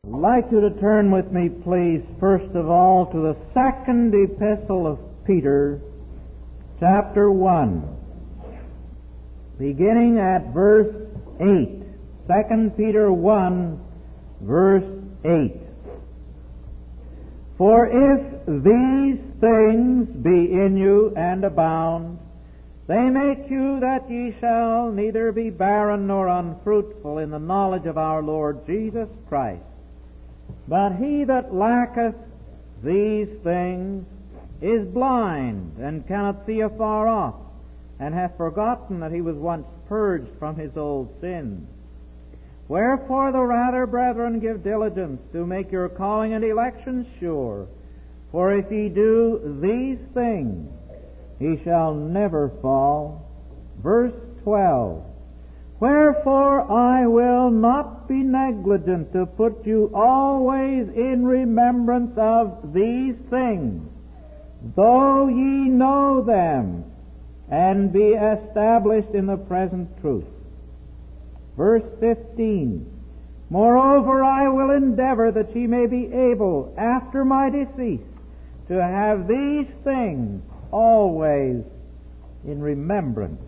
I'd like you to turn with me, please, first of all, to the second epistle of Peter, chapter 1, beginning at verse 8. 2 Peter 1, verse 8. For if these things be in you and abound, they make you that ye shall neither be barren nor unfruitful in the knowledge of our Lord Jesus Christ. But he that lacketh these things is blind, and cannot see afar off, and hath forgotten that he was once purged from his old sins. Wherefore the rather, brethren, give diligence to make your calling and election sure. For if ye do these things, ye shall never fall. Verse 12. Wherefore I will not be negligent to put you always in remembrance of these things, though ye know them, and be established in the present truth. Verse 15. Moreover, I will endeavor that ye may be able, after my decease, to have these things always in remembrance.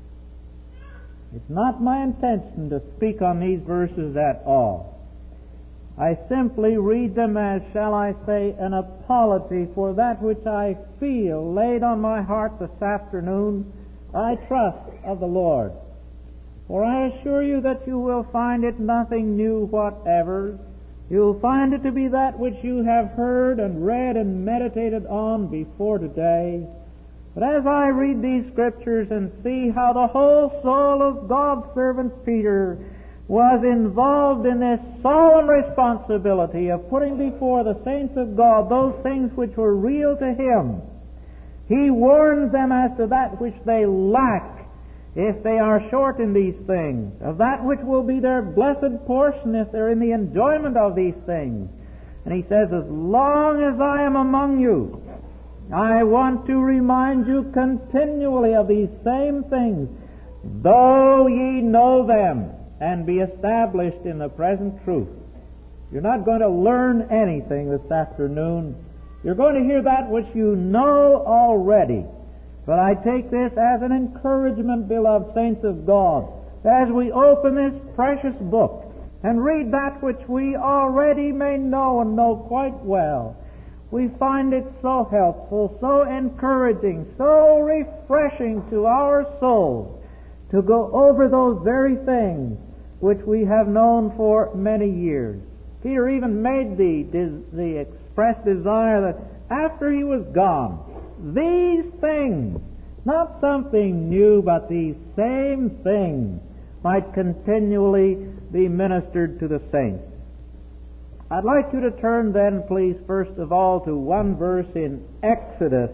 It's not my intention to speak on these verses at all. I simply read them as, shall I say, an apology for that which I feel laid on my heart this afternoon, I trust, of the Lord. For I assure you that you will find it nothing new whatever. You'll find it to be that which you have heard and read and meditated on before today. But as I read these Scriptures and see how the whole soul of God's servant Peter was involved in this solemn responsibility of putting before the saints of God those things which were real to him, he warns them as to that which they lack if they are short in these things, of that which will be their blessed portion if they're in the enjoyment of these things. And he says, as long as I am among you, I want to remind you continually of these same things, though ye know them, and be established in the present truth. You're not going to learn anything this afternoon. You're going to hear that which you know already. But I take this as an encouragement, beloved saints of God, as we open this precious book and read that which we already may know and know quite well. We find it so helpful, so encouraging, so refreshing to our souls to go over those very things which we have known for many years. Peter even made the express desire that after he was gone, these things, not something new, but these same things, might continually be ministered to the saints. I'd like you to turn then, please, first of all, to one verse in Exodus,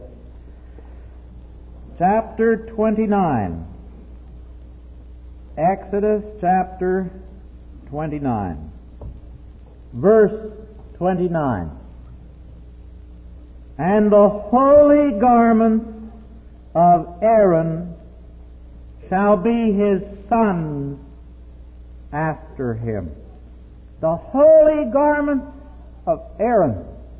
chapter 29. Exodus, chapter 29. Verse 29. And the holy garments of Aaron shall be his sons after him. The holy garments of Aaron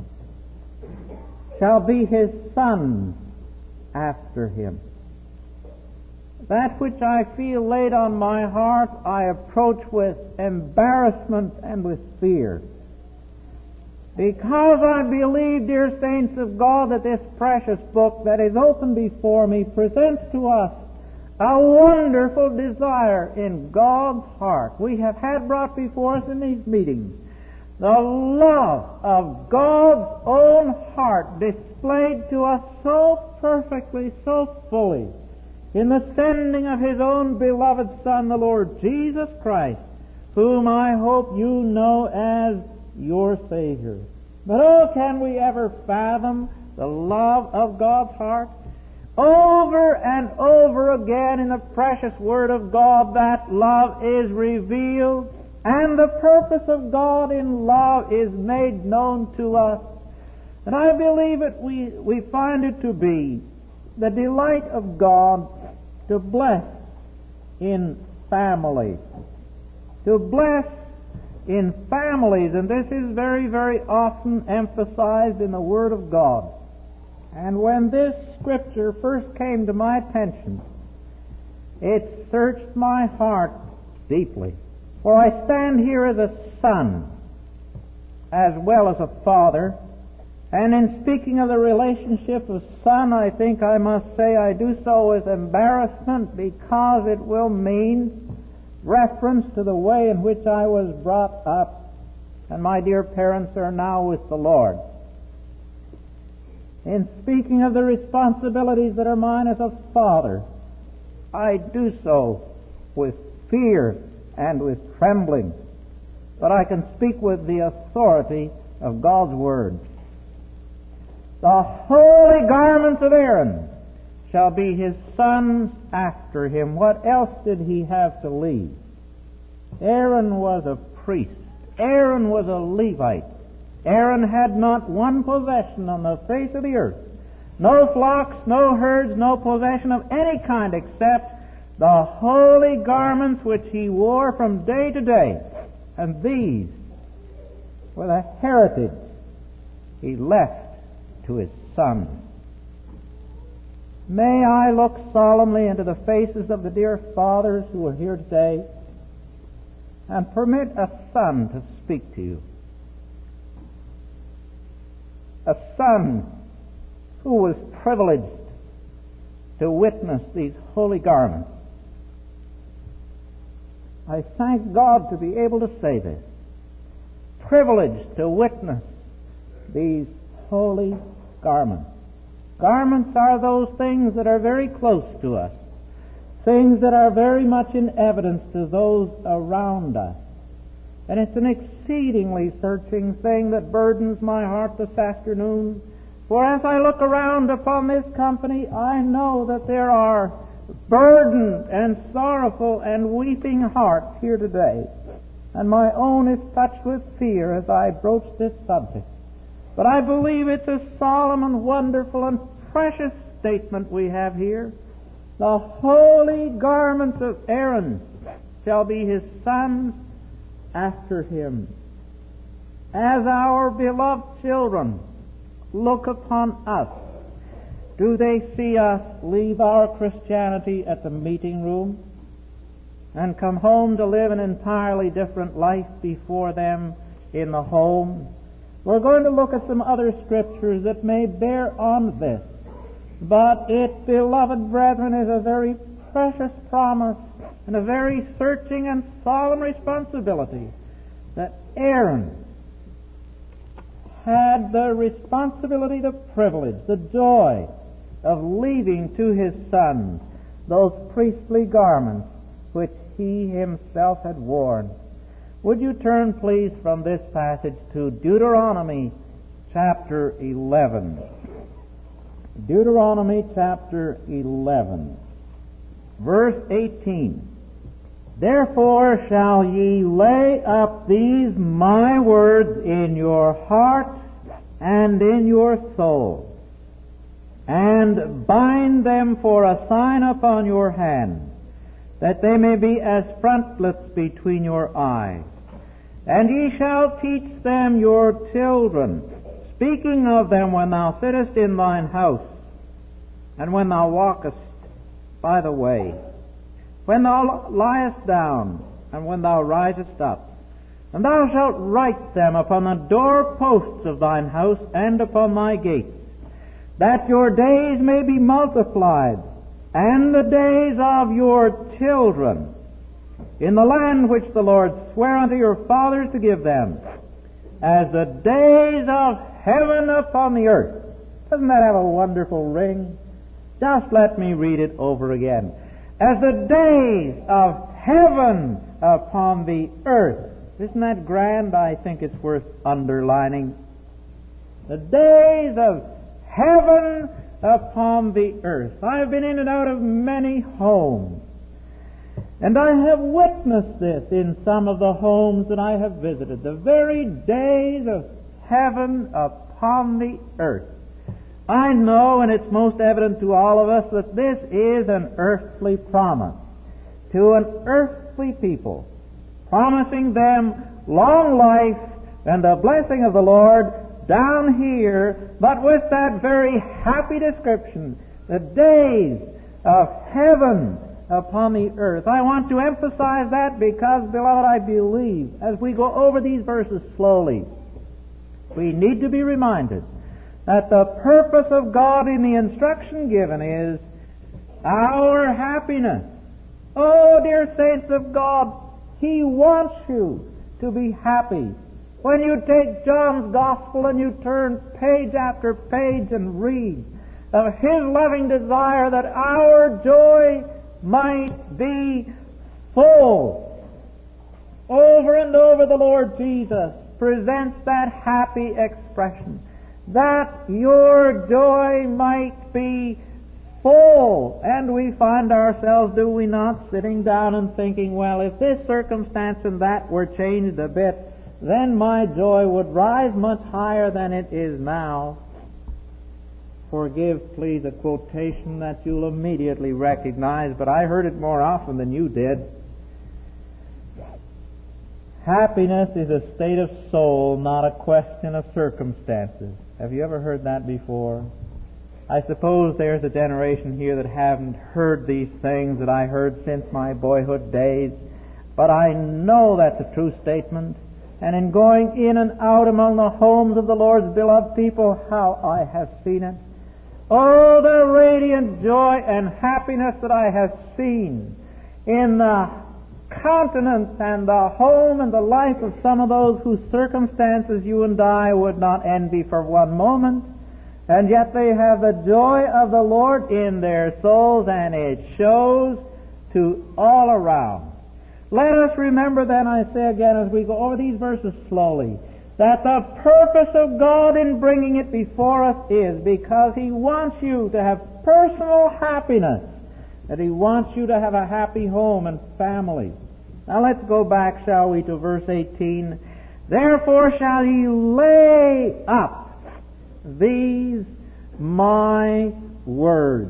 shall be his sons after him. That which I feel laid on my heart, I approach with embarrassment and with fear. Because I believe, dear saints of God, that this precious book that is open before me presents to us a wonderful desire in God's heart. We have had brought before us in these meetings the love of God's own heart displayed to us so perfectly, so fully, in the sending of His own beloved Son, the Lord Jesus Christ, whom I hope you know as your Savior. But oh, can we ever fathom the love of God's heart? Over and over again in the precious Word of God, that love is revealed, and the purpose of God in love is made known to us. And I believe it, we find it to be the delight of God to bless in family, to bless in families, and this is very, very often emphasized in the Word of God. And when this Scripture first came to my attention, it searched my heart deeply. For I stand here as a son, as well as a father, and in speaking of the relationship of son, I think I must say I do so with embarrassment, because it will mean reference to the way in which I was brought up, and my dear parents are now with the Lord. In speaking of the responsibilities that are mine as a father, I do so with fear and with trembling, but I can speak with the authority of God's Word. The holy garments of Aaron shall be his sons after him. What else did he have to leave? Aaron was a priest. Aaron was a Levite. Aaron had not one possession on the face of the earth. No flocks, no herds, no possession of any kind except the holy garments which he wore from day to day. And these were the heritage he left to his son. May I look solemnly into the faces of the dear fathers who are here today and permit a son to speak to you. A son who was privileged to witness these holy garments. I thank God to be able to say this. Privileged to witness these holy garments. Garments are those things that are very close to us, things that are very much in evidence to those around us. And it's an exceedingly searching thing that burdens my heart this afternoon. For as I look around upon this company, I know that there are burdened and sorrowful and weeping hearts here today. And my own is touched with fear as I broach this subject. But I believe it's a solemn and wonderful and precious statement we have here. The holy garments of Aaron shall be his sons after him. As our beloved children look upon us, do they see us leave our Christianity at the meeting room and come home to live an entirely different life before them in the home? We're going to look at some other scriptures that may bear on this. But it, beloved brethren, is a very precious promise and a very searching and solemn responsibility that Aaron had the responsibility, the privilege, the joy of leaving to his sons those priestly garments which he himself had worn. Would you turn, please, from this passage to Deuteronomy chapter 11. Deuteronomy chapter 11, verse 18. Therefore shall ye lay up these my words in your heart and in your soul, and bind them for a sign upon your hand, that they may be as frontlets between your eyes. And ye shall teach them your children, speaking of them when thou sittest in thine house, and when thou walkest by the way, when thou liest down, and when thou risest up. And thou shalt write them upon the doorposts of thine house and upon thy gates, that your days may be multiplied, and the days of your children, in the land which the Lord sware unto your fathers to give them, as the days of heaven upon the earth. Doesn't that have a wonderful ring? Just let me read it over again. As the days of heaven upon the earth. Isn't that grand? I think it's worth underlining. The days of heaven upon the earth. I've been in and out of many homes, and I have witnessed this in some of the homes that I have visited. The very days of heaven upon the earth. I know, and it's most evident to all of us, that this is an earthly promise to an earthly people, promising them long life and the blessing of the Lord down here, but with that very happy description, the days of heaven upon the earth. I want to emphasize that because, beloved, I believe as we go over these verses slowly, we need to be reminded that the purpose of God in the instruction given is our happiness. Oh, dear saints of God, He wants you to be happy. When you take John's Gospel and you turn page after page and read of His loving desire that our joy might be full. Over and over the Lord Jesus presents that happy expression, that your joy might be full. And we find ourselves, do we not, sitting down and thinking, well, if this circumstance and that were changed a bit, then my joy would rise much higher than it is now. Forgive, please, a quotation that you'll immediately recognize, but I heard it more often than you did. Happiness is a state of soul, not a question of circumstances. Have you ever heard that before? I suppose there's a generation here that haven't heard these things that I heard since my boyhood days, but I know that's a true statement. And in going in and out among the homes of the Lord's beloved people, how I have seen it. Oh, the radiant joy and happiness that I have seen in the countenance and the home and the life of some of those whose circumstances you and I would not envy for one moment. And yet they have the joy of the Lord in their souls, and it shows to all around. Let us remember then, I say again, as we go over these verses slowly, that the purpose of God in bringing it before us is because He wants you to have personal happiness, that He wants you to have a happy home and family. Now let's go back, shall we, to verse 18. Therefore shall ye lay up these my words.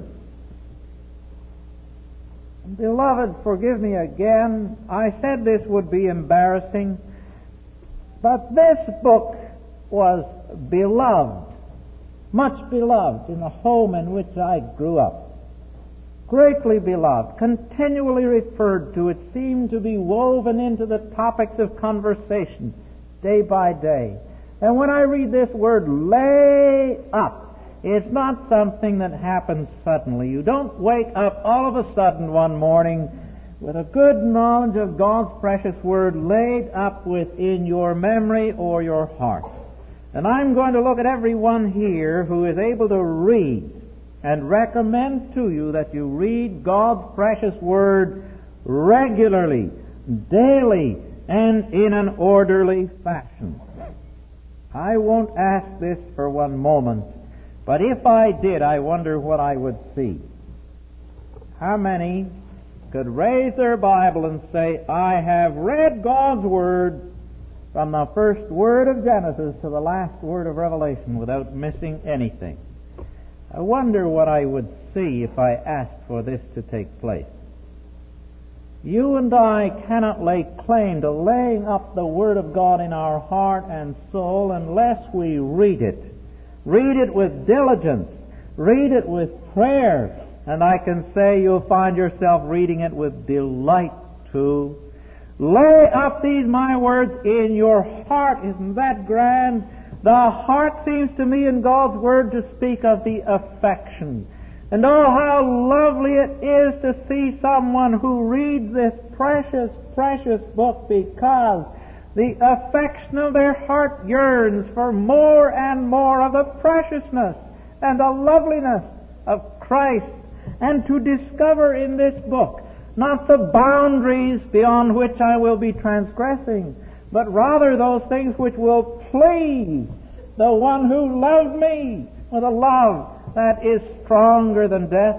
Beloved, forgive me again. I said this would be embarrassing, but this book was beloved, much beloved in the home in which I grew up. Greatly beloved, continually referred to. It seemed to be woven into the topics of conversation day by day. And when I read this word, lay up, it's not something that happens suddenly. You don't wake up all of a sudden one morning with a good knowledge of God's precious Word laid up within your memory or your heart. And I'm going to look at everyone here who is able to read and recommend to you that you read God's precious Word regularly, daily, and in an orderly fashion. I won't ask this for one moment, but if I did, I wonder what I would see. How many could raise their Bible and say, I have read God's Word from the first word of Genesis to the last word of Revelation without missing anything? I wonder what I would see if I asked for this to take place. You and I cannot lay claim to laying up the Word of God in our heart and soul unless we read it. Read it with diligence. Read it with prayer. And I can say you'll find yourself reading it with delight too. Lay up these my words in your heart. Isn't that grand? The heart seems to me in God's Word to speak of the affection. And oh, how lovely it is to see someone who reads this precious, precious book because the affection of their heart yearns for more and more of the preciousness and the loveliness of Christ, and to discover in this book not the boundaries beyond which I will be transgressing, but rather those things which will please the one who loved me with a love that is stronger than death.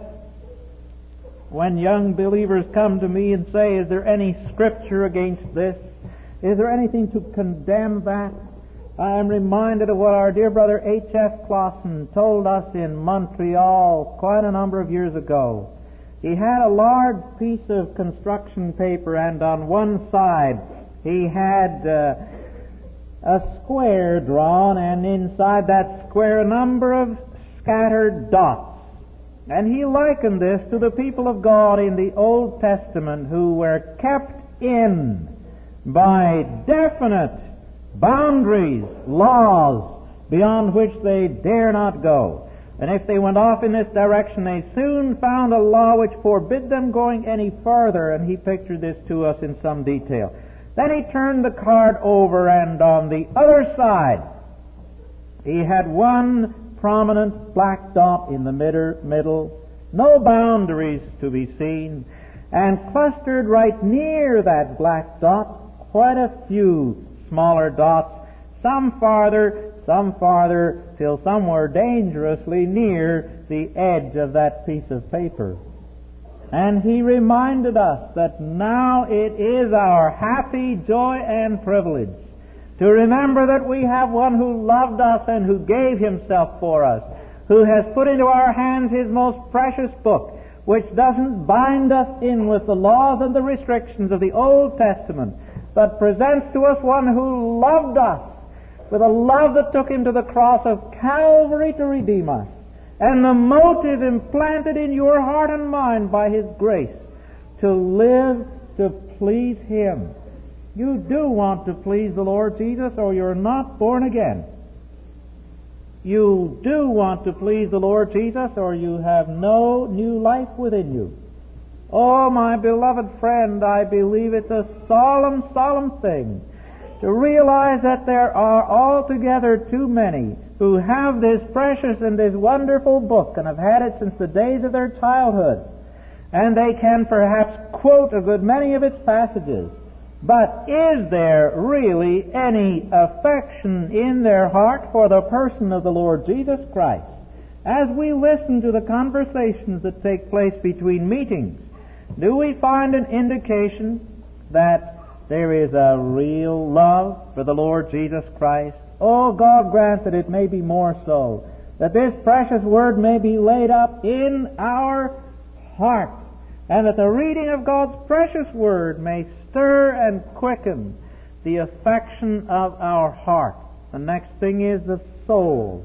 When young believers come to me and say, is there any scripture against this? Is there anything to condemn that? I am reminded of what our dear brother H.F. Clausen told us in Montreal quite a number of years ago. He had a large piece of construction paper, and on one side he had a square drawn, and inside that square a number of scattered dots. And he likened this to the people of God in the Old Testament who were kept in by definite boundaries, laws, beyond which they dare not go. And if they went off in this direction, they soon found a law which forbid them going any further, and he pictured this to us in some detail. Then he turned the card over, and on the other side, he had one prominent black dot in the middle, no boundaries to be seen, and clustered right near that black dot quite a few smaller dots, some farther, till some were dangerously near the edge of that piece of paper. And he reminded us that now it is our happy joy and privilege to remember that we have one who loved us and who gave himself for us, who has put into our hands his most precious book, which doesn't bind us in with the laws and the restrictions of the Old Testament, but presents to us one who loved us with a love that took him to the cross of Calvary to redeem us, and the motive implanted in your heart and mind by his grace to live to please him. You do want to please the Lord Jesus, or you're not born again. You do want to please the Lord Jesus, or you have no new life within you. Oh, my beloved friend, I believe it's a solemn, solemn thing to realize that there are altogether too many who have this precious and this wonderful book and have had it since the days of their childhood. And they can perhaps quote a good many of its passages. But is there really any affection in their heart for the person of the Lord Jesus Christ? As we listen to the conversations that take place between meetings, do we find an indication that there is a real love for the Lord Jesus Christ? Oh, God grant that it may be more so, that this precious Word may be laid up in our hearts, and that the reading of God's precious Word may stir and quicken the affection of our heart. The next thing is the soul.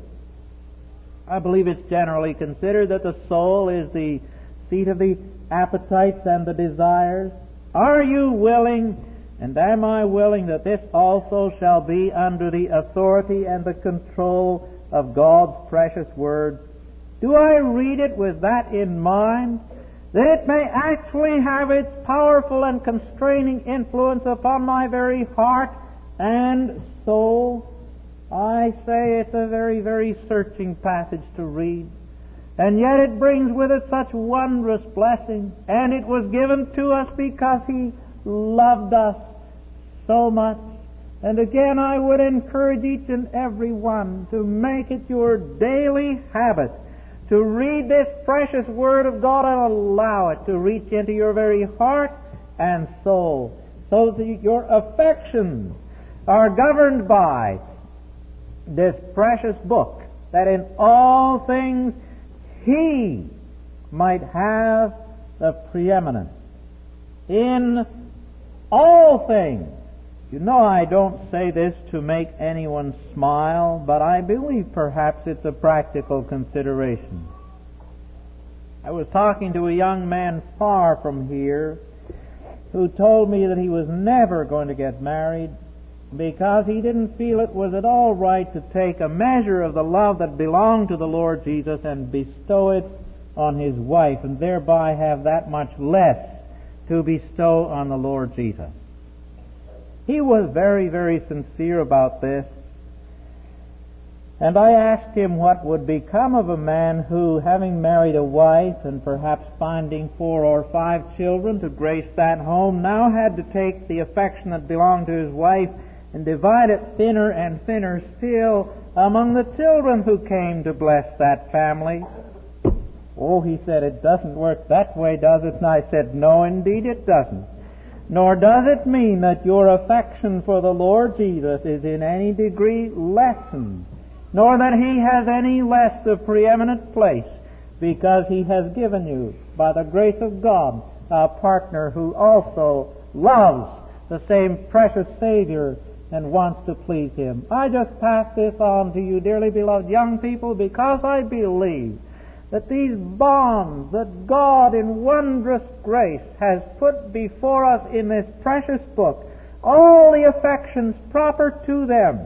I believe it's generally considered that the soul is the seat of the appetites and the desires. Are you willing, and am I willing, that this also shall be under the authority and the control of God's precious Word? Do I read it with that in mind, that it may actually have its powerful and constraining influence upon my very heart and soul? I say it's a very, very searching passage to read. And yet it brings with it such wondrous blessing. And it was given to us because He loved us so much. And again, I would encourage each and every one to make it your daily habit to read this precious Word of God and allow it to reach into your very heart and soul, so that your affections are governed by this precious book, that in all things He might have the preeminence. In all things. You know, I don't say this to make anyone smile, but I believe perhaps it's a practical consideration. I was talking to a young man far from here who told me that he was never going to get married because he didn't feel it was at all right to take a measure of the love that belonged to the Lord Jesus and bestow it on his wife, and thereby have that much less to bestow on the Lord Jesus. He was very, very sincere about this. And I asked him what would become of a man who, having married a wife and perhaps finding 4 or 5 children to grace that home, now had to take the affection that belonged to his wife and divide it thinner and thinner still among the children who came to bless that family. Oh, he said, it doesn't work that way, does it? And I said, no, indeed it doesn't. Nor does it mean that your affection for the Lord Jesus is in any degree lessened, nor that He has any less the preeminent place, because He has given you, by the grace of God, a partner who also loves the same precious Savior and wants to please Him. I just pass this on to you, dearly beloved young people, because I believe that these bonds that God in wondrous grace has put before us in this precious book, all the affections proper to them,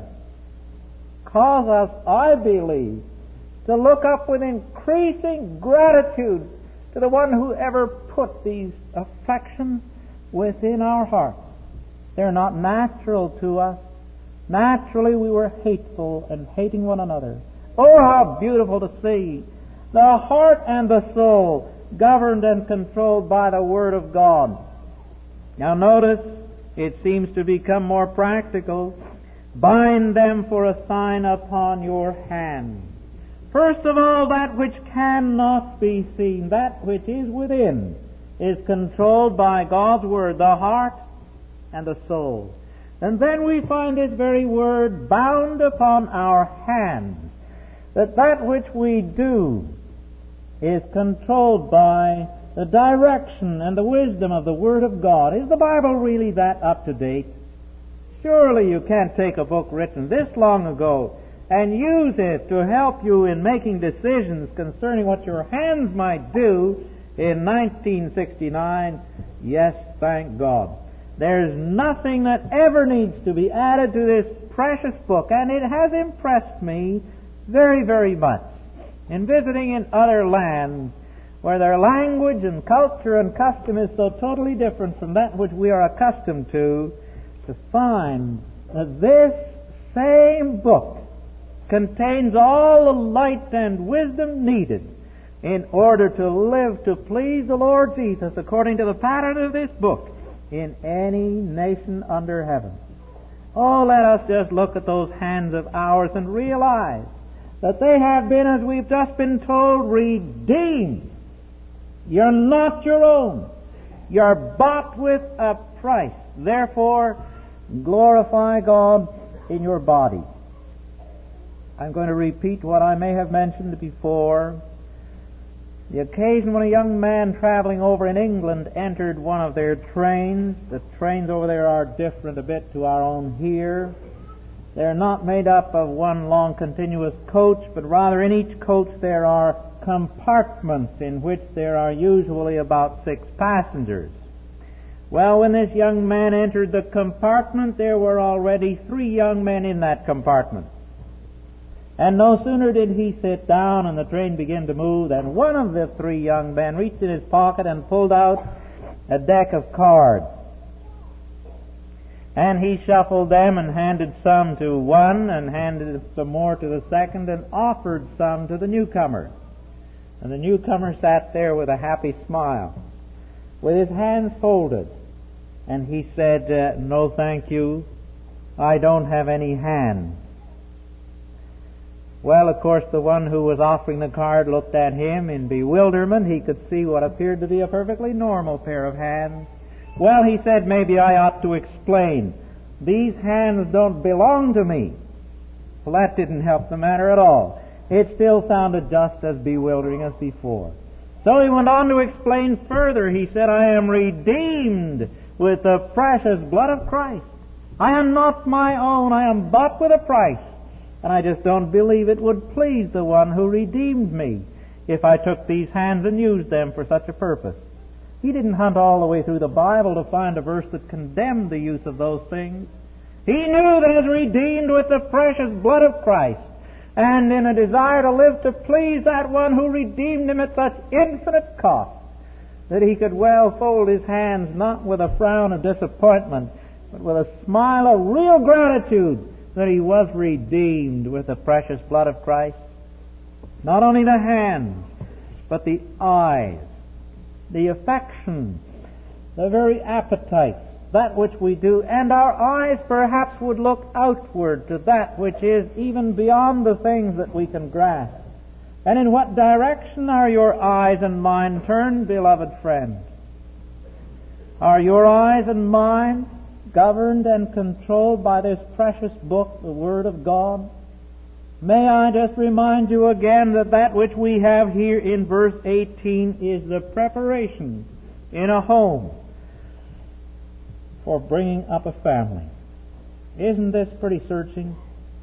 cause us, I believe, to look up with increasing gratitude to the one who ever put these affections within our hearts. They're not natural to us. Naturally, we were hateful and hating one another. Oh, how beautiful to see the heart and the soul governed and controlled by the Word of God. Now notice, it seems to become more practical. Bind them for a sign upon your hand. First of all, that which cannot be seen, that which is within, is controlled by God's Word, the heart and the soul. And then we find this very word bound upon our hands, that which we do is controlled by the direction and the wisdom of the Word of God. Is the Bible really that up to date? Surely you can't take a book written this long ago and use it to help you in making decisions concerning what your hands might do in 1969. Yes, thank God. There's nothing that ever needs to be added to this precious book, and it has impressed me very, very much in visiting in other lands where their language and culture and custom is so totally different from that which we are accustomed to find that this same book contains all the light and wisdom needed in order to live to please the Lord Jesus according to the pattern of this book in any nation under heaven. Oh, let us just look at those hands of ours and realize that they have been, as we've just been told, redeemed. You're not your own. You're bought with a price. Therefore, glorify God in your body. I'm going to repeat what I may have mentioned before. The occasion when a young man traveling over in England entered one of their trains. The trains over there are different a bit to our own here. They're not made up of one long continuous coach, but rather in each coach there are compartments in which there are usually about 6 passengers. Well, when this young man entered the compartment, there were already 3 young men in that compartment. And no sooner did he sit down and the train began to move than one of the 3 young men reached in his pocket and pulled out a deck of cards. And he shuffled them and handed some to one and handed some more to the second and offered some to the newcomer. And the newcomer sat there with a happy smile, with his hands folded. And he said, "No, thank you. I don't have any hands." Well, of course, the one who was offering the card looked at him in bewilderment. He could see what appeared to be a perfectly normal pair of hands. Well, he said, maybe I ought to explain. These hands don't belong to me. Well, that didn't help the matter at all. It still sounded just as bewildering as before. So he went on to explain further. He said, I am redeemed with the precious blood of Christ. I am not my own. I am bought with a price. And I just don't believe it would please the one who redeemed me if I took these hands and used them for such a purpose. He didn't hunt all the way through the Bible to find a verse that condemned the use of those things. He knew that as redeemed with the precious blood of Christ, and in a desire to live to please that one who redeemed him at such infinite cost, that he could well fold his hands not with a frown of disappointment, but with a smile of real gratitude that he was redeemed with the precious blood of Christ. Not only the hands, but the eyes, the affections, the very appetites, that which we do, and our eyes perhaps would look outward to that which is even beyond the things that we can grasp. And in what direction are your eyes and mine turned, beloved friends? Are your eyes and mine governed and controlled by this precious book, the Word of God? May I just remind you again that which we have here in verse 18 is the preparation in a home for bringing up a family. Isn't this pretty searching?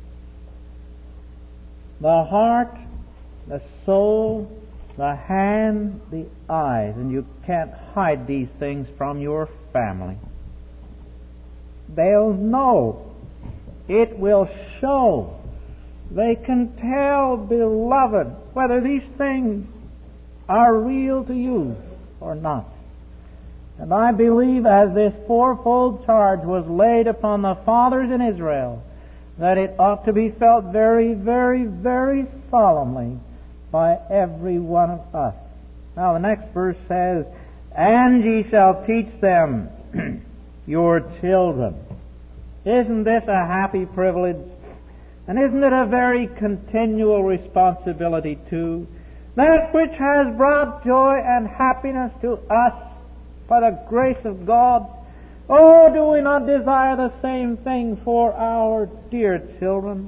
The heart, the soul, the hand, the eyes, and you can't hide these things from your family. They'll know. It will show. They can tell, beloved, whether these things are real to you or not. And I believe as this fourfold charge was laid upon the fathers in Israel, that it ought to be felt very, very, very solemnly by every one of us. Now the next verse says, "And ye shall teach them your children." Isn't this a happy privilege? And isn't it a very continual responsibility too? That which has brought joy and happiness to us by the grace of God. Oh, do we not desire the same thing for our dear children?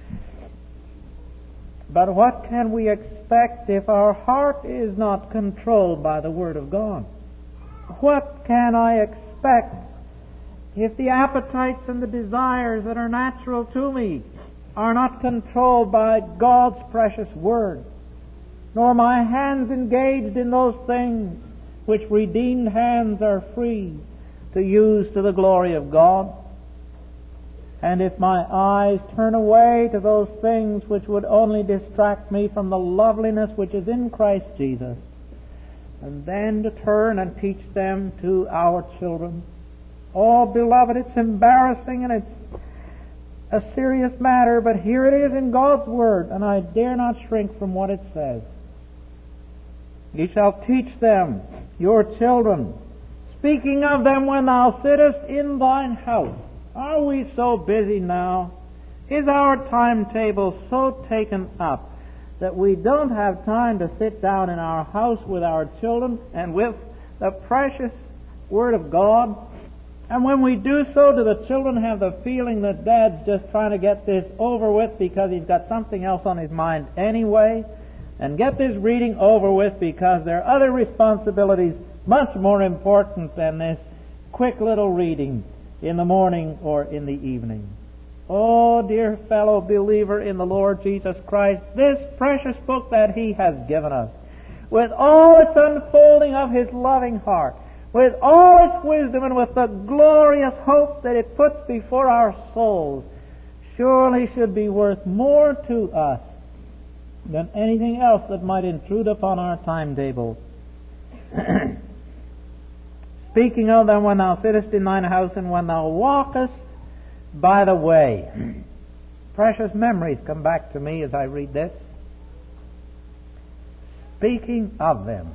But what can we expect if our heart is not controlled by the Word of God? What can I expect if the appetites and the desires that are natural to me are not controlled by God's precious Word, nor my hands engaged in those things which redeemed hands are free to use to the glory of God? And if my eyes turn away to those things which would only distract me from the loveliness which is in Christ Jesus, and then to turn and teach them to our children. Oh, beloved, it's embarrassing and it's a serious matter, but here it is in God's Word, and I dare not shrink from what it says. "Ye shall teach them your children, speaking of them when thou sittest in thine house." Are we so busy now? Is our timetable so taken up that we don't have time to sit down in our house with our children and with the precious Word of God? And when we do so, do the children have the feeling that Dad's just trying to get this over with because he's got something else on his mind anyway? And get this reading over with because there are other responsibilities much more important than this quick little reading in the morning or in the evening. Oh, dear fellow believer in the Lord Jesus Christ, this precious book that He has given us, with all its unfolding of His loving heart, with all its wisdom and with the glorious hope that it puts before our souls, surely should be worth more to us than anything else that might intrude upon our timetable. "Speaking of them when thou sittest in thine house, and when thou walkest by the way." Precious memories come back to me as I read this. Speaking of them.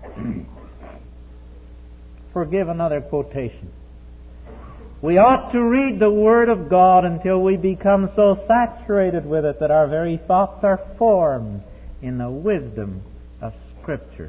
Forgive another quotation. We ought to read the Word of God until we become so saturated with it that our very thoughts are formed in the wisdom of Scripture.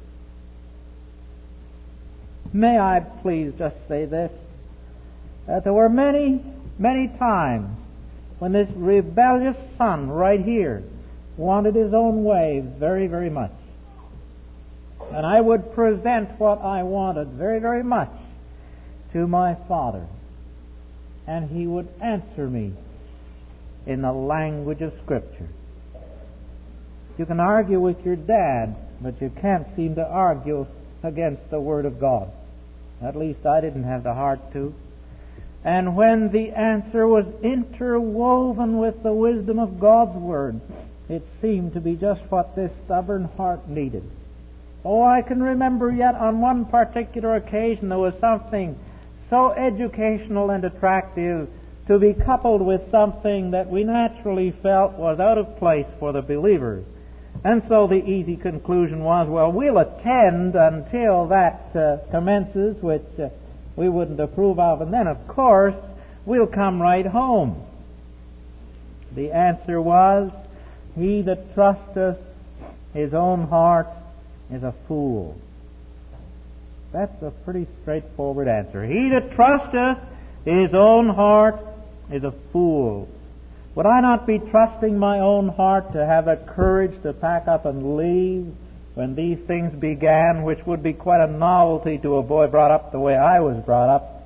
May I please just say this, that there were many, many times when this rebellious son right here wanted his own way very, very much. And I would present what I wanted very, very much to my father. And he would answer me in the language of Scripture. You can argue with your dad, but you can't seem to argue against the Word of God. At least I didn't have the heart to. And when the answer was interwoven with the wisdom of God's Word, it seemed to be just what this stubborn heart needed. Oh, I can remember yet on one particular occasion there was something so educational and attractive to be coupled with something that we naturally felt was out of place for the believers. And so the easy conclusion was, well, we'll attend until that commences, which we wouldn't approve of, and then, of course, we'll come right home. The answer was, he that trusteth his own heart is a fool. That's a pretty straightforward answer. He that trusteth his own heart is a fool. Would I not be trusting my own heart to have the courage to pack up and leave when these things began, which would be quite a novelty to a boy brought up the way I was brought up?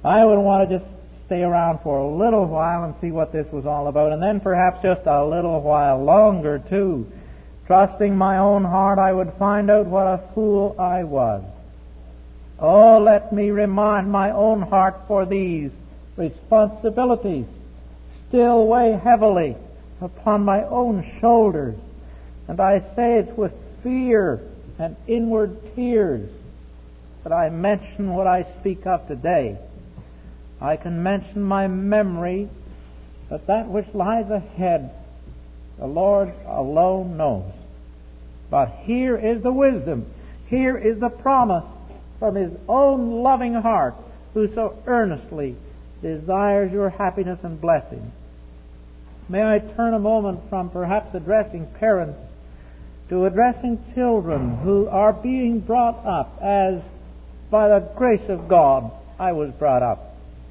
I would want to just stay around for a little while and see what this was all about, and then perhaps just a little while longer too. Trusting my own heart, I would find out what a fool I was. Oh, let me remind my own heart, for these responsibilities still weigh heavily upon my own shoulders. And I say it with fear and inward tears that I mention what I speak of today. I can mention my memory, but that which lies ahead, the Lord alone knows. But here is the wisdom, here is the promise from His own loving heart, who so earnestly desires your happiness and blessing. May I turn a moment from perhaps addressing parents to addressing children who are being brought up as, by the grace of God, I was brought up.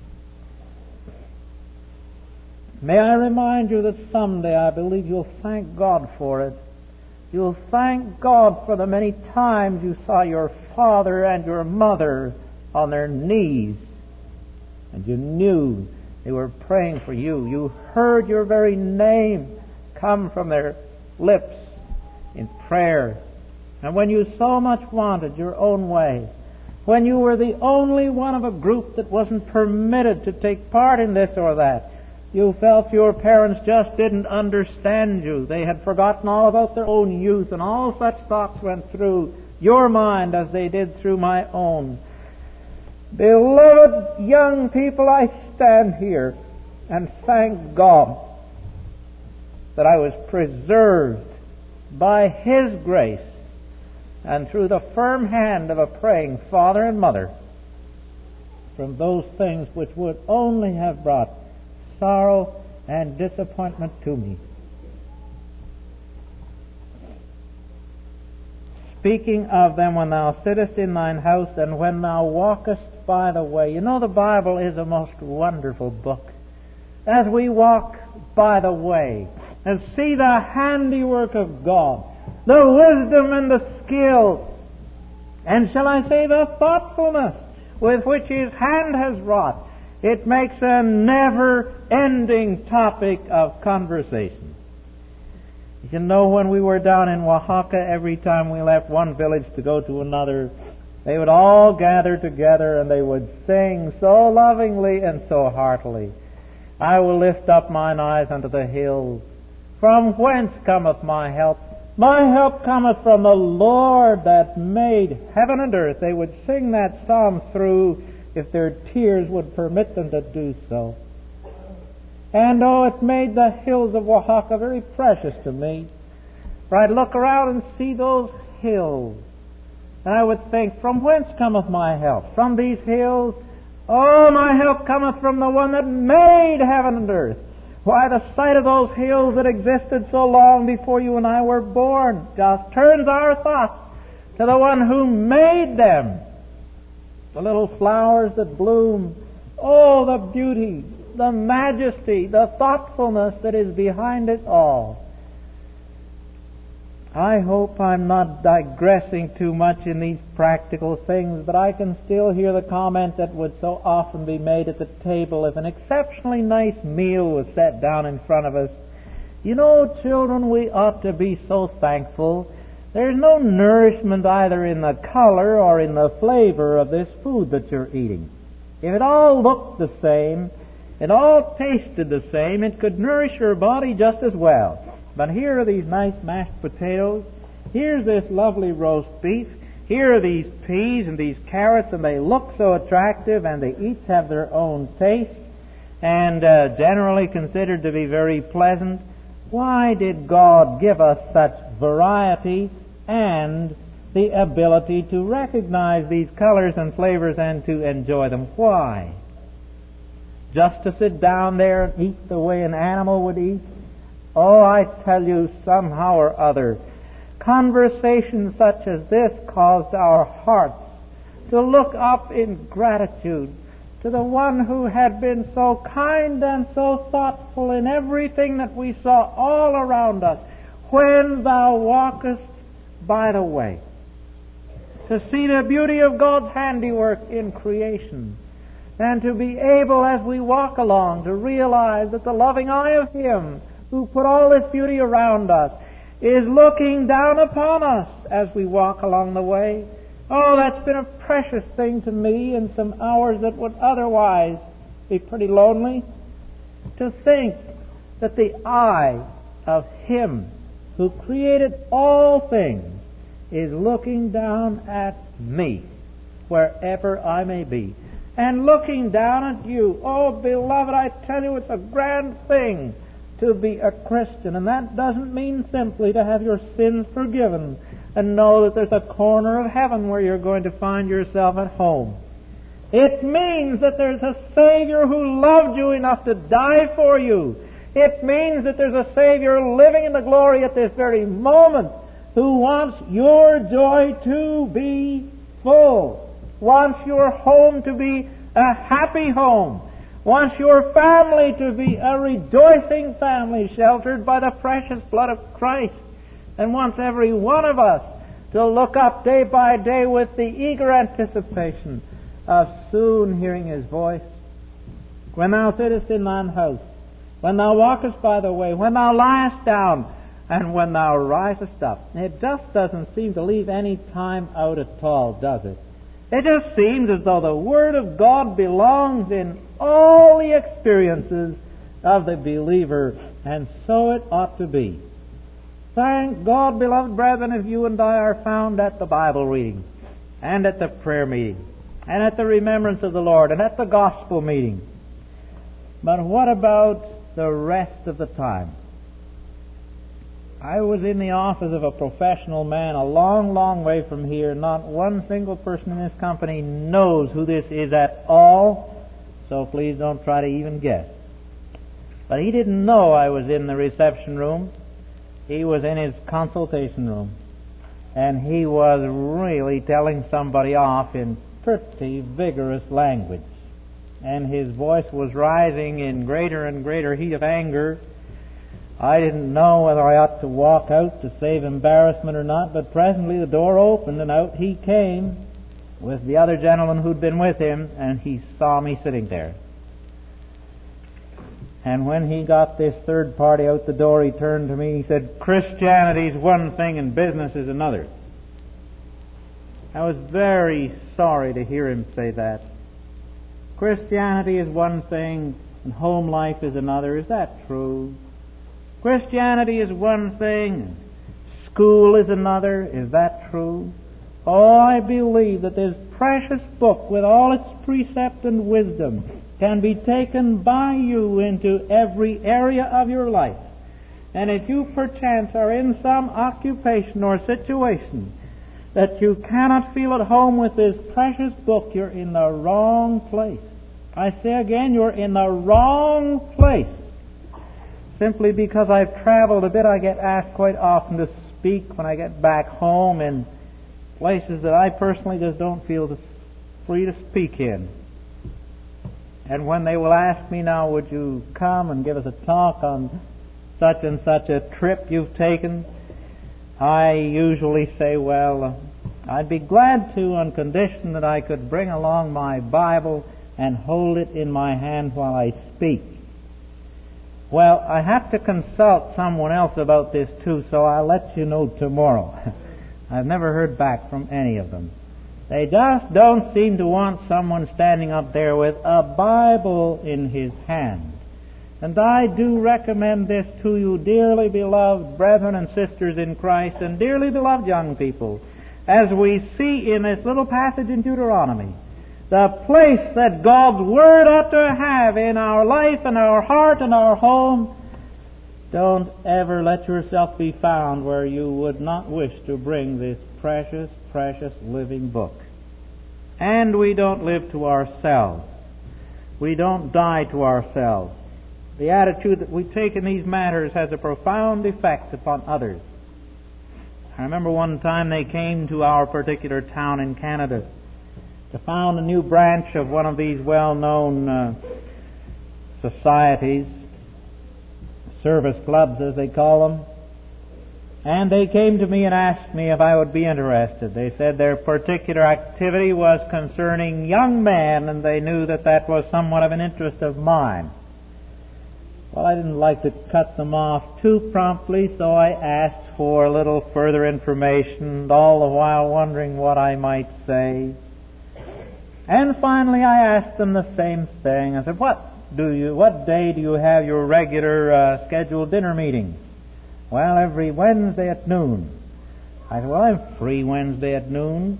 May I remind you that someday I believe you'll thank God for it. You'll thank God for the many times you saw your father and your mother on their knees, and you knew they were praying for you. You heard your very name come from their lips in prayer. And when you so much wanted your own way, when you were the only one of a group that wasn't permitted to take part in this or that, you felt your parents just didn't understand you. They had forgotten all about their own youth, and all such thoughts went through your mind as they did through my own. Beloved young people, I stand here and thank God that I was preserved by His grace and through the firm hand of a praying father and mother from those things which would only have brought sorrow and disappointment to me. Speaking of them, when thou sittest in thine house, and when thou walkest by the way. You know, the Bible is a most wonderful book. As we walk by the way and see the handiwork of God, the wisdom and the skill, and shall I say the thoughtfulness with which His hand has wrought, it makes a never-ending topic of conversation. You know, when we were down in Oaxaca, every time we left one village to go to another, they would all gather together and they would sing so lovingly and so heartily. I will lift up mine eyes unto the hills. From whence cometh my help? My help cometh from the Lord that made heaven and earth. They would sing that psalm through if their tears would permit them to do so. And it made the hills of Oaxaca very precious to me. For I'd look around and see those hills, and I would think, from whence cometh my help? From these hills? Oh, my help cometh from the one that made heaven and earth. Why, the sight of those hills that existed so long before you and I were born just turns our thoughts to the one who made them. The little flowers that bloom. Oh, the beauty, the majesty, the thoughtfulness that is behind it all. I hope I'm not digressing too much in these practical things, but I can still hear the comment that would so often be made at the table if an exceptionally nice meal was set down in front of us. You know, children, we ought to be so thankful. There's no nourishment either in the color or in the flavor of this food that you're eating. If it all looked the same, it all tasted the same, it could nourish your body just as well. But here are these nice mashed potatoes. Here's this lovely roast beef. Here are these peas and these carrots, and they look so attractive, and they each have their own taste, and generally considered to be very pleasant. Why did God give us such variety and the ability to recognize these colors and flavors and to enjoy them? Why? Just to sit down there and eat the way an animal would eat? Oh, I tell you, somehow or other, conversations such as this caused our hearts to look up in gratitude to the one who had been so kind and so thoughtful in everything that we saw all around us. When thou walkest by the way, to see the beauty of God's handiwork in creation, and to be able, as we walk along, to realize that the loving eye of Him who put all this beauty around us is looking down upon us as we walk along the way. Oh, that's been a precious thing to me in some hours that would otherwise be pretty lonely, to think that the eye of Him who created all things is looking down at me, wherever I may be, and looking down at you. Oh, beloved, I tell you, it's a grand thing to be a Christian, and that doesn't mean simply to have your sins forgiven and know that there's a corner of heaven where you're going to find yourself at home. It means that there's a Savior who loved you enough to die for you. It means that there's a Savior living in the glory at this very moment who wants your joy to be full, wants your home to be a happy home, wants your family to be a rejoicing family sheltered by the precious blood of Christ, and wants every one of us to look up day by day with the eager anticipation of soon hearing His voice. When thou sittest in thine house, when thou walkest by the way, when thou liest down, and when thou risest up. It just doesn't seem to leave any time out at all, does it? It just seems as though the Word of God belongs in all the experiences of the believer, and so it ought to be. Thank God, beloved brethren, if you and I are found at the Bible reading, and at the prayer meeting, and at the remembrance of the Lord, and at the gospel meeting. But what about the rest of the time? I was in the office of a professional man a long, long way from here. Not one single person in this company knows who this is at all, so please don't try to even guess. But he didn't know I was in the reception room. He was in his consultation room, and he was really telling somebody off in pretty vigorous language. And his voice was rising in greater and greater heat of anger. I didn't know whether I ought to walk out to save embarrassment or not, but presently the door opened and out he came with the other gentleman who'd been with him, and he saw me sitting there. And when he got this third party out the door, he turned to me, he said, "Christianity's one thing and business is another." I was very sorry to hear him say that. Christianity is one thing and home life is another. Is that true? Christianity is one thing, school is another. Is that true? Oh, I believe that this precious book, with all its precept and wisdom, can be taken by you into every area of your life. And if you perchance are in some occupation or situation that you cannot feel at home with this precious book, you're in the wrong place. I say again, you're in the wrong place. Simply because I've traveled a bit, I get asked quite often to speak when I get back home in places that I personally just don't feel free to speak in. And when they will ask me now, would you come and give us a talk on such and such a trip you've taken, I usually say, well, I'd be glad to on condition that I could bring along my Bible and hold it in my hand while I speak. Well, I have to consult someone else about this too, so I'll let you know tomorrow. I've never heard back from any of them. They just don't seem to want someone standing up there with a Bible in his hand. And I do recommend this to you, dearly beloved brethren and sisters in Christ, and dearly beloved young people, as we see in this little passage in Deuteronomy, the place that God's Word ought to have in our life and our heart and our home. Don't ever let yourself be found where you would not wish to bring this precious, precious living book. And we don't live to ourselves. We don't die to ourselves. The attitude that we take in these matters has a profound effect upon others. I remember one time they came to our particular town in Canada to found a new branch of one of these well-known societies, service clubs as they call them. And they came to me and asked me if I would be interested. They said their particular activity was concerning young men, and they knew that that was somewhat of an interest of mine. Well, I didn't like to cut them off too promptly, so I asked for a little further information, all the while wondering what I might say. And finally I asked them the same thing. I said, what day do you have your regular scheduled dinner meeting? Well, every Wednesday at noon. I said, well, I'm free Wednesday at noon.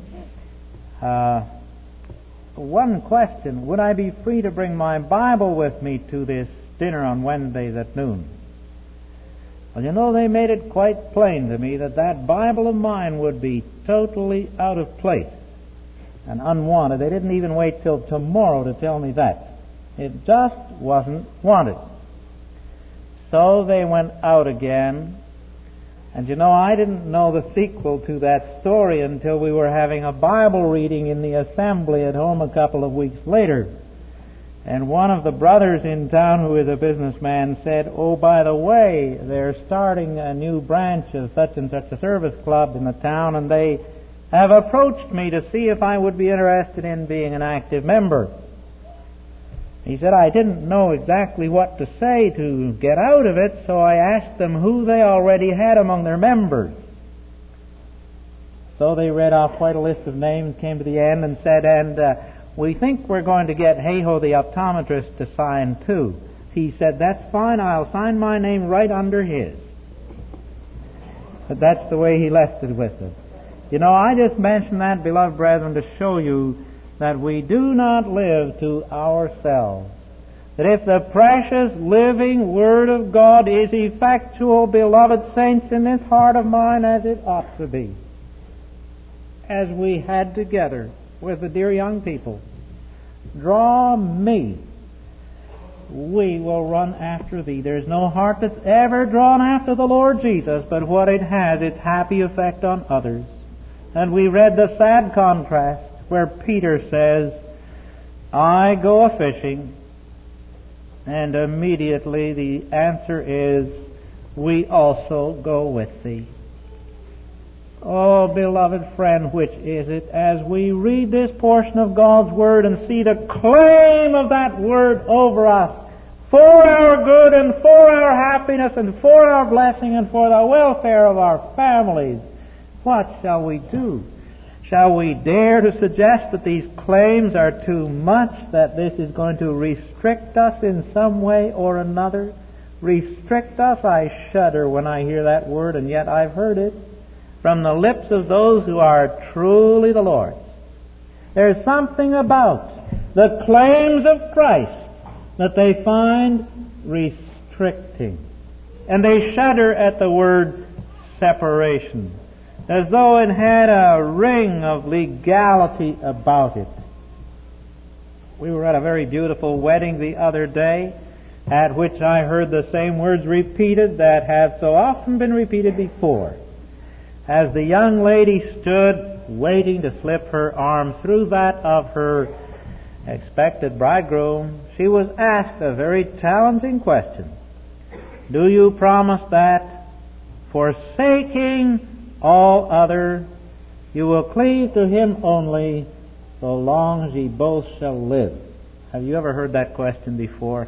One question, would I be free to bring my Bible with me to this dinner on Wednesdays at noon? Well, you know, they made it quite plain to me that that Bible of mine would be totally out of place and unwanted. They didn't even wait till tomorrow to tell me that. It just wasn't wanted. So they went out again. And you know, I didn't know the sequel to that story until we were having a Bible reading in the assembly at home a couple of weeks later. And one of the brothers in town, who is a businessman, said, oh, by the way, they're starting a new branch of such and such a service club in the town, and they have approached me to see if I would be interested in being an active member. He said, I didn't know exactly what to say to get out of it, so I asked them who they already had among their members. So they read off quite a list of names, came to the end and said, we think we're going to get Hayhoe the optometrist to sign too. He said, that's fine, I'll sign my name right under his. But that's the way he left it with us. You know, I just mentioned that, beloved brethren, to show you that we do not live to ourselves. That if the precious living Word of God is effectual, beloved saints, in this heart of mine as it ought to be, as we had together with the dear young people, draw me, we will run after thee. There's no heart that's ever drawn after the Lord Jesus, but what it has, its happy effect on others. And we read the sad contrast where Peter says, I go a-fishing, and immediately the answer is, we also go with thee. Oh, beloved friend, which is it? As we read this portion of God's Word and see the claim of that Word over us, for our good and for our happiness and for our blessing and for the welfare of our families, what shall we do? Shall we dare to suggest that these claims are too much, that this is going to restrict us in some way or another? Restrict us? I shudder when I hear that word, and yet I've heard it from the lips of those who are truly the Lord's. There's something about the claims of Christ that they find restricting. And they shudder at the word separation, as though it had a ring of legality about it. We were at a very beautiful wedding the other day, at which I heard the same words repeated that have so often been repeated before. As the young lady stood waiting to slip her arm through that of her expected bridegroom, she was asked a very challenging question. Do you promise that, forsaking all other, you will cleave to Him only, so long as ye both shall live? Have you ever heard that question before?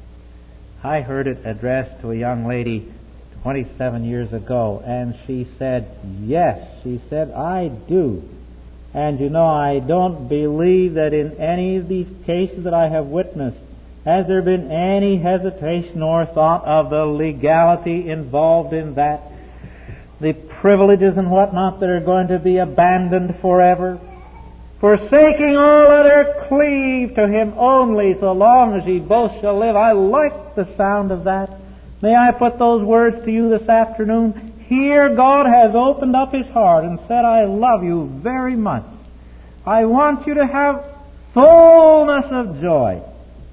I heard it addressed to a young lady 27 years ago, and she said, yes. She said, I do. And you know, I don't believe that in any of these cases that I have witnessed has there been any hesitation or thought of the legality involved in that, the privileges and whatnot that are going to be abandoned forever. Forsaking all other, cleave to Him only, so long as ye both shall live. I like the sound of that. May I put those words to you this afternoon? Here God has opened up His heart and said, I love you very much. I want you to have fullness of joy.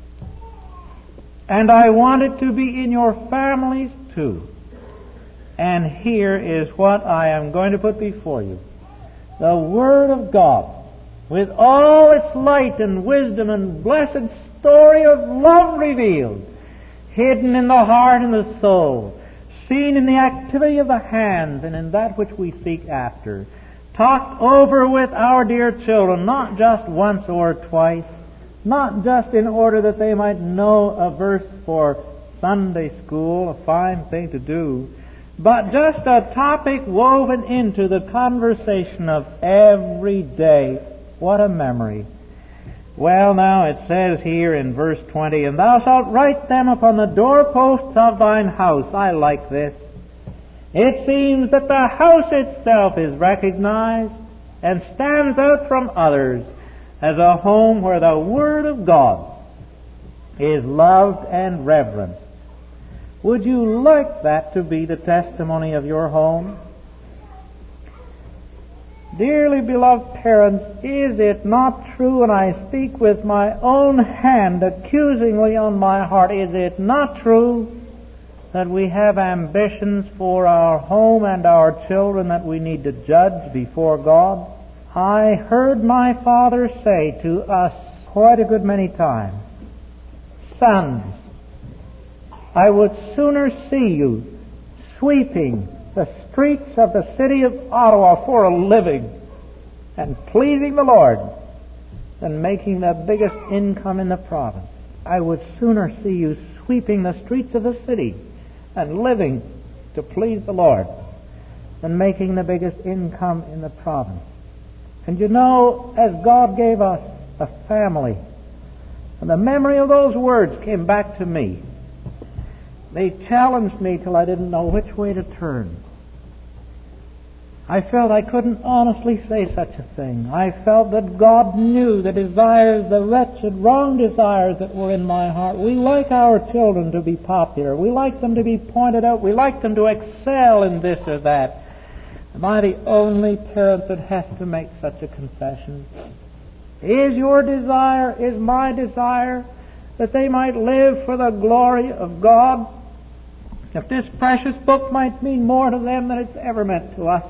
And I want it to be in your families too. And here is what I am going to put before you. The Word of God, with all its light and wisdom and blessed story of love revealed, hidden in the heart and the soul, seen in the activity of the hands and in that which we seek after. Talked over with our dear children, not just once or twice, not just in order that they might know a verse for Sunday school, a fine thing to do, but just a topic woven into the conversation of every day. What a memory. Well, now it says here in verse 20, "And thou shalt write them upon the doorposts of thine house." I like this. It seems that the house itself is recognized and stands out from others as a home where the Word of God is loved and reverenced. Would you like that to be the testimony of your home? Dearly beloved parents, is it not true, and I speak with my own hand accusingly on my heart, is it not true that we have ambitions for our home and our children that we need to judge before God? I heard my father say to us quite a good many times, "Sons, I would sooner see you sweeping the streets of the city of Ottawa for a living and pleasing the Lord than making the biggest income in the province. I would sooner see you sweeping the streets of the city and living to please the Lord than making the biggest income in the province." And you know, as God gave us a family, and the memory of those words came back to me, they challenged me till I didn't know which way to turn. I felt I couldn't honestly say such a thing. I felt that God knew the desires, the wretched, wrong desires that were in my heart. We like our children to be popular. We like them to be pointed out. We like them to excel in this or that. Am I the only parent that has to make such a confession? Is your desire, is my desire, that they might live for the glory of God? If this precious book might mean more to them than it's ever meant to us,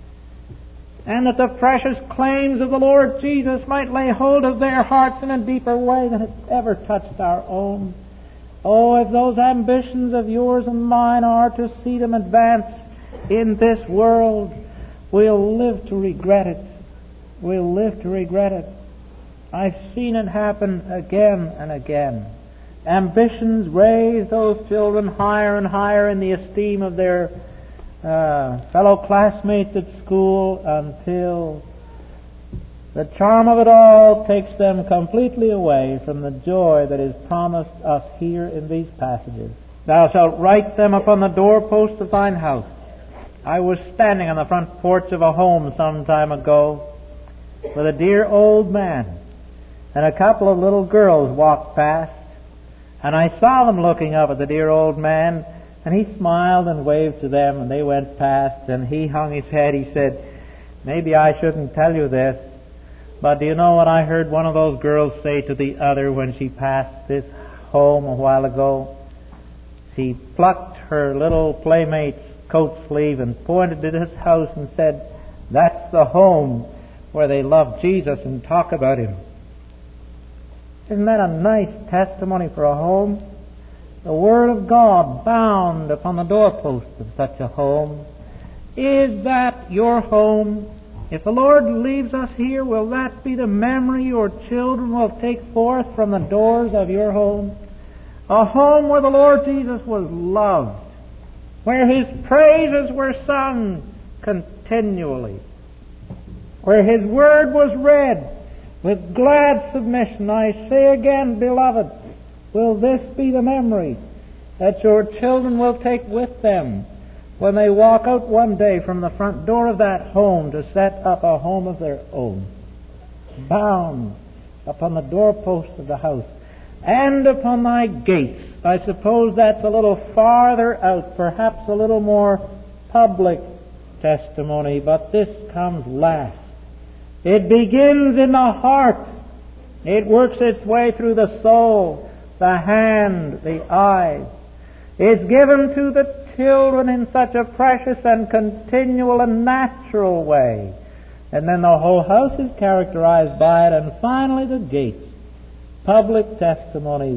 and that the precious claims of the Lord Jesus might lay hold of their hearts in a deeper way than it's ever touched our own. Oh, if those ambitions of yours and mine are to see them advance in this world, we'll live to regret it. We'll live to regret it. I've seen it happen again and again. Ambitions raise those children higher and higher in the esteem of their fellow classmates at school until the charm of it all takes them completely away from the joy that is promised us here in these passages. "Thou shalt write them upon the doorposts of thine house." I was standing on the front porch of a home some time ago with a dear old man, and a couple of little girls walked past, and I saw them looking up at the dear old man, and he smiled and waved to them, and they went past, and he hung his head. He said, "Maybe I shouldn't tell you this, but do you know what I heard one of those girls say to the other when she passed this home a while ago?" She plucked her little playmate's coat sleeve and pointed to this house and said, "That's the home where they love Jesus and talk about Him." Isn't that a nice testimony for a home? The Word of God bound upon the doorposts of such a home. Is that your home? If the Lord leaves us here, will that be the memory your children will take forth from the doors of your home? A home where the Lord Jesus was loved, where His praises were sung continually, where His Word was read with glad submission. I say again, beloved, will this be the memory that your children will take with them when they walk out one day from the front door of that home to set up a home of their own? Bound upon the doorpost of the house and upon thy gates. I suppose that's a little farther out, perhaps a little more public testimony, but this comes last. It begins in the heart. It works its way through the soul, the hand, the eyes. It's given to the children in such a precious and continual and natural way. And then the whole house is characterized by it, and finally the gates. Public testimonies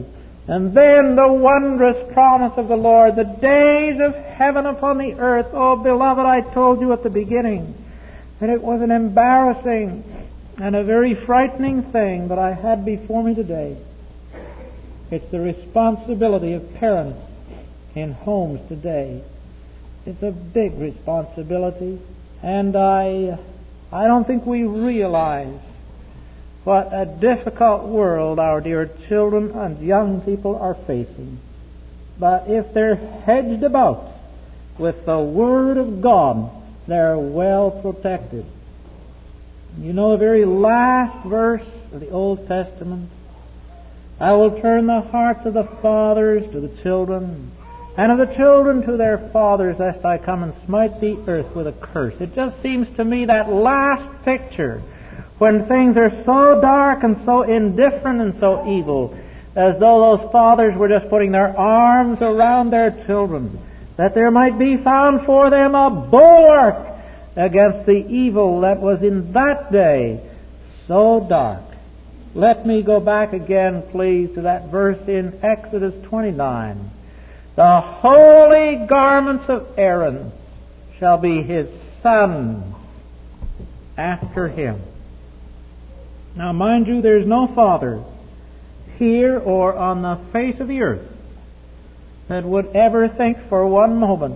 And then the wondrous promise of the Lord, the days of heaven upon the earth. Oh, beloved, I told you at the beginning that it was an embarrassing and a very frightening thing that I had before me today. It's the responsibility of parents in homes today. It's a big responsibility, and I don't think we realize what a difficult world our dear children and young people are facing. But if they're hedged about with the Word of God, they're well protected. You know the very last verse of the Old Testament? I will turn the hearts of the fathers to the children, and of the children to their fathers, lest I come and smite the earth with a curse. It just seems to me that last picture, when things are so dark and so indifferent and so evil, as though those fathers were just putting their arms around their children, that there might be found for them a bulwark against the evil that was in that day so dark. Let me go back again, please, to that verse in Exodus 29. The holy garments of Aaron shall be his sons after him. Now, mind you, there's no father here or on the face of the earth that would ever think for one moment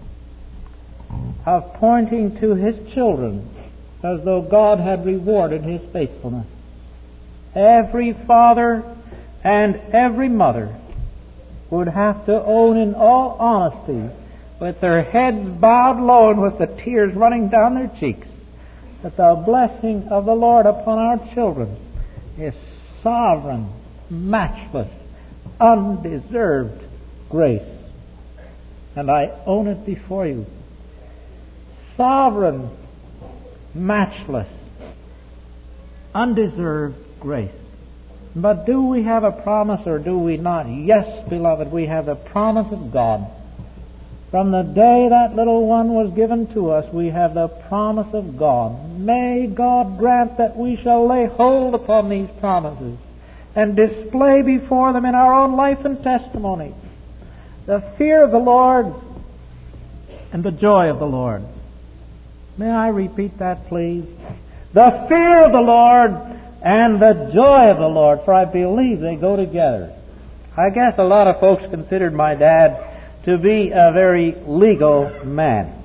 of pointing to his children as though God had rewarded his faithfulness. Every father and every mother would have to own in all honesty, with their heads bowed low and with the tears running down their cheeks, that the blessing of the Lord upon our children is sovereign, matchless, undeserved grace. And I own it before you. Sovereign, matchless, undeserved grace. But do we have a promise or do we not? Yes, beloved, we have the promise of God. From the day that little one was given to us, we have the promise of God. May God grant that we shall lay hold upon these promises and display before them in our own life and testimony the fear of the Lord and the joy of the Lord. May I repeat that, please? The fear of the Lord and the joy of the Lord, for I believe they go together. I guess a lot of folks considered my dad to be a very legal man.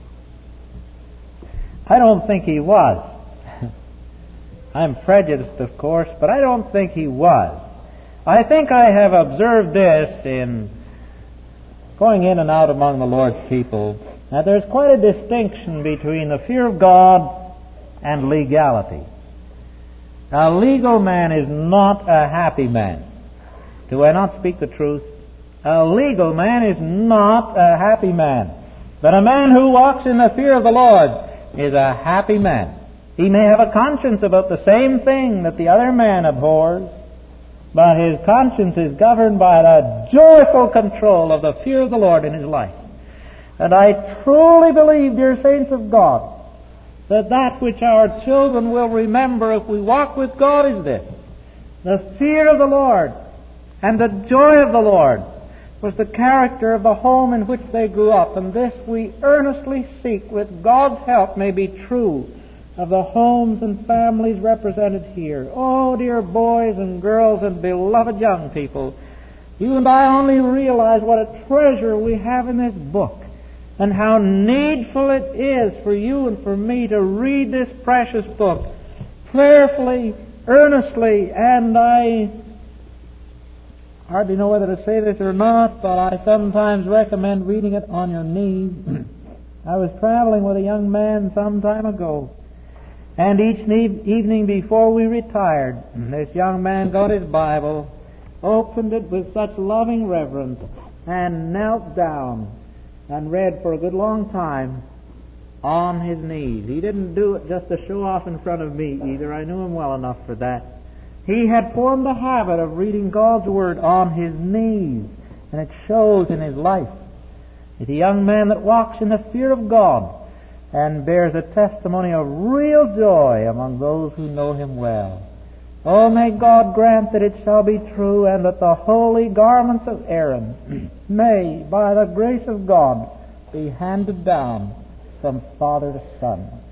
I don't think he was. I'm prejudiced, of course, but I don't think he was. I think I have observed this in going in and out among the Lord's people, that there's quite a distinction between the fear of God and legality. A legal man is not a happy man. Do I not speak the truth? A legal man is not a happy man. But a man who walks in the fear of the Lord is a happy man. He may have a conscience about the same thing that the other man abhors, but his conscience is governed by the joyful control of the fear of the Lord in his life. And I truly believe, dear saints of God, that which our children will remember if we walk with God is this: the fear of the Lord and the joy of the Lord was the character of the home in which they grew up, and this we earnestly seek, with God's help, may be true of the homes and families represented here. Oh, dear boys and girls and beloved young people, you and I only realize what a treasure we have in this book, and how needful it is for you and for me to read this precious book prayerfully, earnestly, and I hardly know whether to say this or not, but I sometimes recommend reading it on your knees. I was traveling with a young man some time ago, and each evening before we retired, this young man got his Bible, opened it with such loving reverence, and knelt down and read for a good long time on his knees. He didn't do it just to show off in front of me either. I knew him well enough for that. He had formed the habit of reading God's Word on his knees, and it shows in his life. He's a young man that walks in the fear of God and bears a testimony of real joy among those who know him well. Oh, may God grant that it shall be true, and that the holy garments of Aaron may, by the grace of God, be handed down from father to son.